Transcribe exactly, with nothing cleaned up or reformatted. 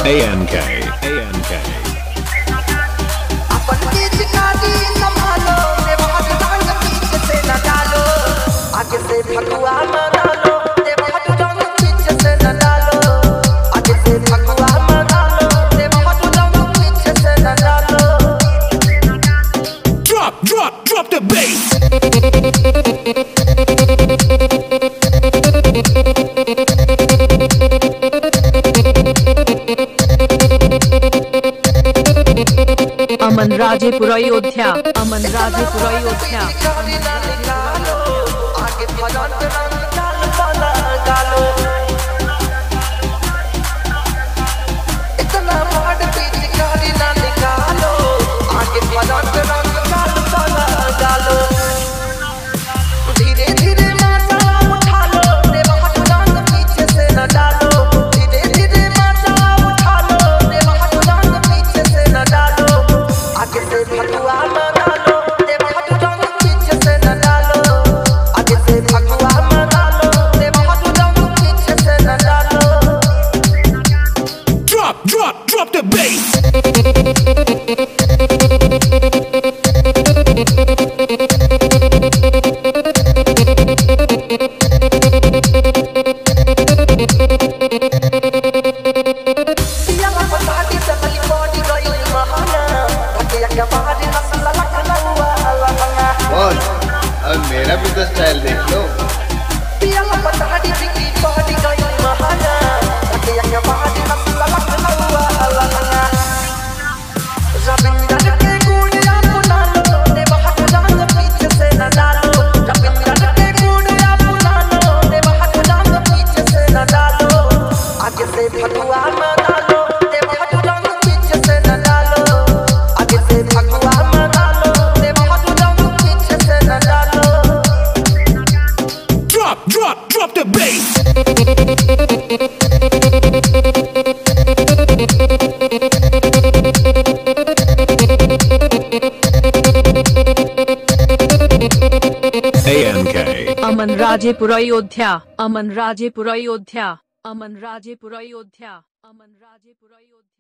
A N K, A N K. अपन बीच काटी संभालो, देवहट रंग पीछे से न डालो, आगे से फगुआ मना लो, देवहट रंग पीछे से न डालो, आगे से फगुआ मना लो, देवहट रंग पीछे से न डालो। Drop, drop, drop the bass. अमन राजेपुर अयोध्या, अमन राजेपुर अयोध्या। आगे भजन रंग डाल वाला डालो, इतना मार पीछ गाड़ी ना निकालो, आगे भजन रंग डाल वाला डालो। धीरे धीरे माचा उठा लो, देवहट रंग पीछे से न डालो, धीरे धीरे माचा उठा लो, देवहट रंग पीछे से न डालो, आगे से फगुआ मना लो, देवहट रंग पीछे से न डालो, आगे से फगुआ मना लो, देवहट रंग पीछे से न डालो। Drop, drop, drop the bass. पिया पटाटी से गली बॉडी गई महाना, भटिया के बाहर नस्ल लखना हुआ लहंगा। बॉस, अब मेरा भी तो स्टाइल देख लो। पिया पटाटी बिकी बॉडी गई महाना, भटिया के बाहर नस्ल लखना हुआ लहंगा। रविंद्र के गुड़िया पुना लो, देवहट रंग पीछे से न डालो, रविंद्र के गुड़िया पुना लो, देवहट रंग पीछे से न डालो, आगे से फगुआ मना लो, देवहट रंग पीछे से न डालो, आगे से फगुआ मना लो, देवहट रंग पीछे से न डालो। Drop, drop, drop the bass. A N K. Aman Rajepur Ayodhya, Aman Rajepur Ayodhya, Aman Rajepur Ayodhya, Aman Rajepur Ayodhya.